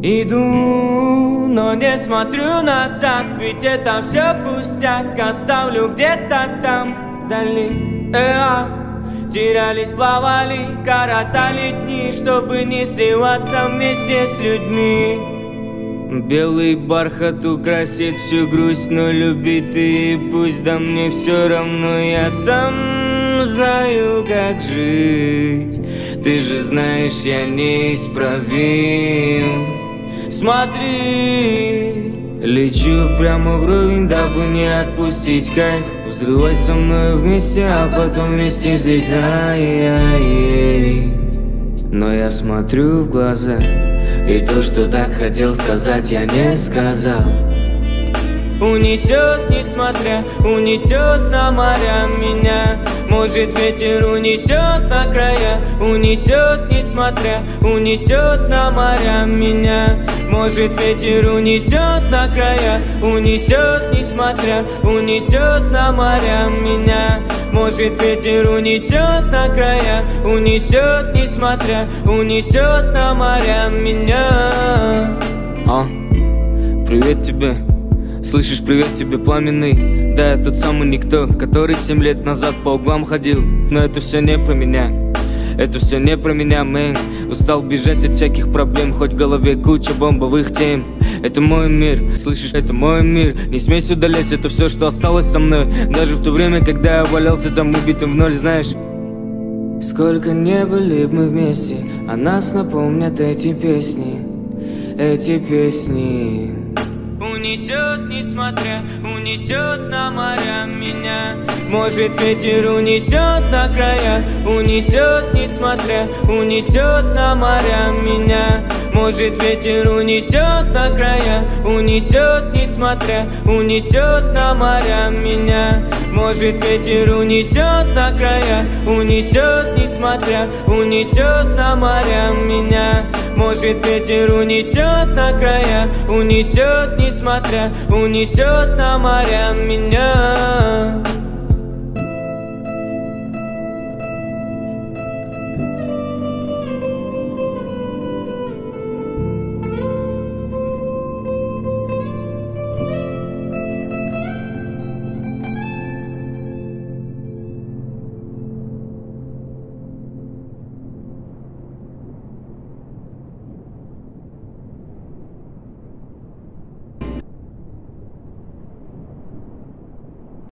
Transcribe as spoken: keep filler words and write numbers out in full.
Иду, но не смотрю назад, ведь это все пустяк. Оставлю где-то там, вдали. Эа, терялись, плавали, коротали дни, чтобы не сливаться вместе с людьми. Белый бархат украсит всю грусть, но люби ты, и пусть, да мне все равно, я сам знаю, как жить. Ты же знаешь, я неисправим. Смотри, лечу прямо вровень, дабы не отпустить кайф. Взрывай со мной вместе, а потом вместе взлетай. Но я смотрю в глаза, и то, что так хотел сказать, я не сказал. Унесет, несмотря, унесет на моря меня. Может, ветер унесет на края, унесет, несмотря, унесет на моря меня. Может, ветер унесет на края, унесет, несмотря, унесет на моря меня. Может, ветер унесет на края, унесет, несмотря, унесет на моря меня. А, привет тебе. Слышишь, привет тебе, пламенный. Да, я тот самый никто, который семь лет назад по углам ходил. Но это все не про меня, это все не про меня, мэн. Устал бежать от всяких проблем, хоть в голове куча бомбовых тем. Это мой мир, слышишь, это мой мир. Не смей сюда лезть, это все, что осталось со мной. Даже в то время, когда я валялся там убитым в ноль, знаешь. Сколько не были бы мы вместе, а нас напомнят эти песни, эти песни. Унесет, несмотря, унесет на моря меня. Может, ветер унесет на края, унесет, несмотря, унесет на моря меня. Может, ветер унесет на края, унесет, несмотря, унесет на моря меня. Может, ветер унесет на края, унесет, несмотря, унесет на моря меня. Может, ветер унесет на края, унесет, несмотря, унесет на моря меня.